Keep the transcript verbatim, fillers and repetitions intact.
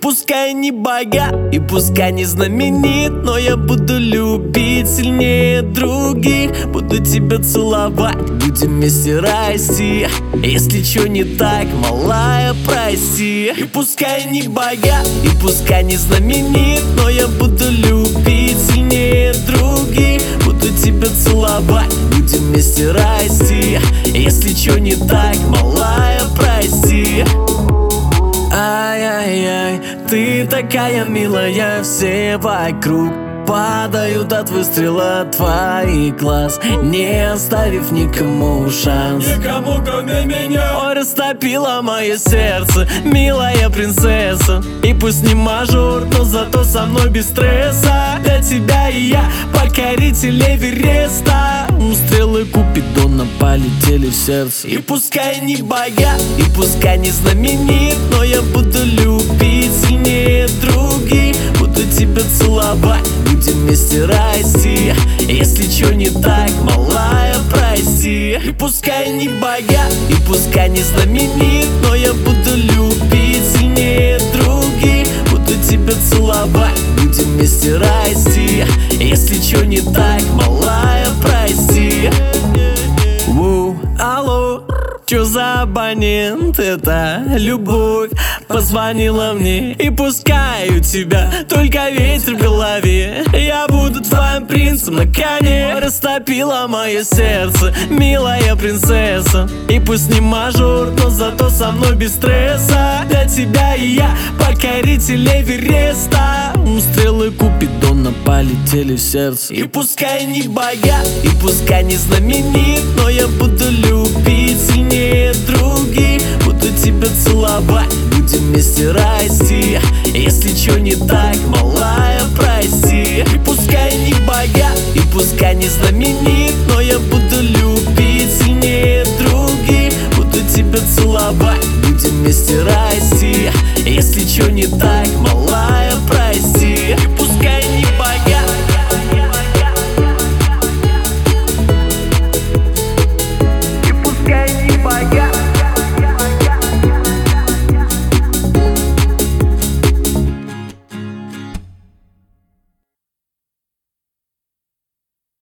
пускай не богат, и пускай не знаменит, но я буду любить сильнее других. Буду тебя целовать, будем вместе расти. Если чё не так, малая, прости. И пускай не богат, и пускай не знаменит, но я буду любить сильнее других. Буду тебя целовать, будем вместе расти. Если чё не так, малая, прости. Ай-яй-яй, ты такая милая, все вокруг падают от выстрела твоих глаз, не оставив никому шанс. Никому, кроме меня. Ой, растопила мое сердце, милая принцесса. И пусть не мажор, но зато со мной без стресса. Для тебя и я покоритель Эвереста. Стрелы Купидона полетели в сердце. И пускай не богат, и пускай не знаменит, но я буду любить сильнее других. Буду тебя целовать, будем вместе расти. Если чё не так, малая, прости. И пускай не богат, и пускай не знаменит, но я буду любить сильнее других. Буду тебя целовать, будем вместе расти. Если чё не так, малая, прости. Воу, алло, чё за абонент? Это любовь позвонила мне. И пускай у тебя только ветер в голове, я буду твоим принцем на коне. Растопила мое сердце, милая принцесса. И пусть не мажор, но зато со мной без стресса. Для тебя и я покоритель Эвереста. Стрелы Купидона полетели в сердце. И пускай не богат, и пускай не знаменит, но я буду любить сильнее других. Буду тебя целовать, будем вместе расти. Если чё не так, малая, прости. И пускай не богат, и пускай не знаменит, но я буду любить сильнее других. Буду тебя целовать, будем вместе расти.